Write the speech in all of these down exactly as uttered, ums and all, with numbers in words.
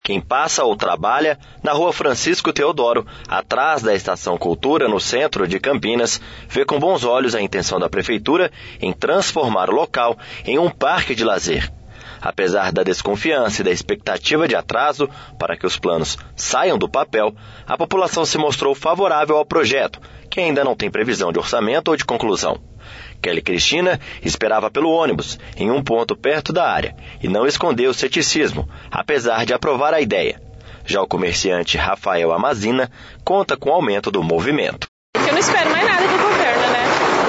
Quem passa ou trabalha na Rua Francisco Teodoro, atrás da Estação Cultura, no centro de Campinas, vê com bons olhos a intenção da Prefeitura em transformar o local em um parque de lazer. Apesar da desconfiança e da expectativa de atraso para que os planos saiam do papel, a população se mostrou favorável ao projeto, que ainda não tem previsão de orçamento ou de conclusão. Kelly Cristina esperava pelo ônibus, em um ponto perto da área, e não escondeu o ceticismo, apesar de aprovar a ideia. Já o comerciante Rafael Amazina conta com o aumento do movimento. Eu não espero mais nada do governo, né?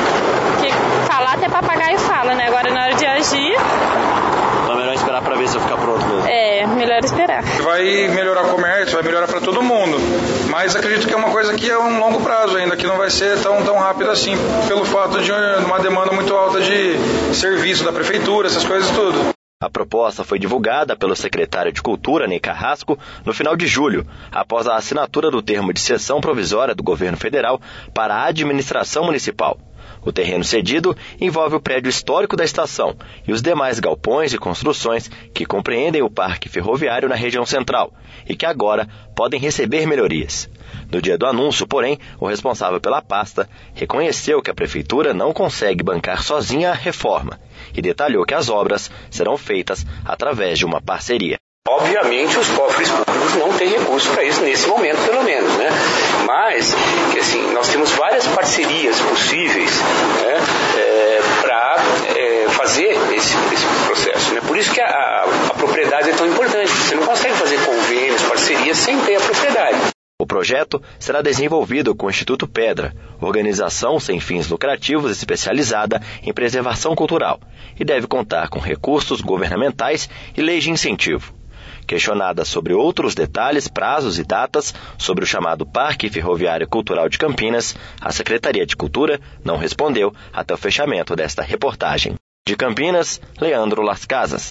Porque falar até papagaio fala, né? Agora na hora de agir... Então é melhor esperar para ver se vai ficar pronto mesmo. É, melhor esperar. Vai melhorar o comércio, vai melhorar para todo mundo. Mas acredito que é uma coisa que é um longo prazo ainda, que não vai ser tão, tão rápido assim, pelo fato de uma demanda muito alta de serviço da prefeitura, essas coisas tudo. A proposta foi divulgada pelo secretário de Cultura, Ney Carrasco, no final de julho, após a assinatura do termo de cessão provisória do governo federal para a administração municipal. O terreno cedido envolve o prédio histórico da estação e os demais galpões e construções que compreendem o parque ferroviário na região central e que agora podem receber melhorias. No dia do anúncio, porém, o responsável pela pasta reconheceu que a prefeitura não consegue bancar sozinha a reforma e detalhou que as obras serão feitas através de uma parceria. Obviamente os cofres públicos não têm recurso para isso nesse momento, pelo menos, né? Mas, que, assim, nós temos várias parcerias possíveis, né, é, para é, fazer esse, esse processo, né? Por isso que a, a propriedade é tão importante. Você não consegue fazer convênios, parcerias sem ter a propriedade. O projeto será desenvolvido com o Instituto Pedra, organização sem fins lucrativos especializada em preservação cultural, e deve contar com recursos governamentais e leis de incentivo. Questionada sobre outros detalhes, prazos e datas sobre o chamado Parque Ferroviário Cultural de Campinas, a Secretaria de Cultura não respondeu até o fechamento desta reportagem. De Campinas, Leandro Las Casas.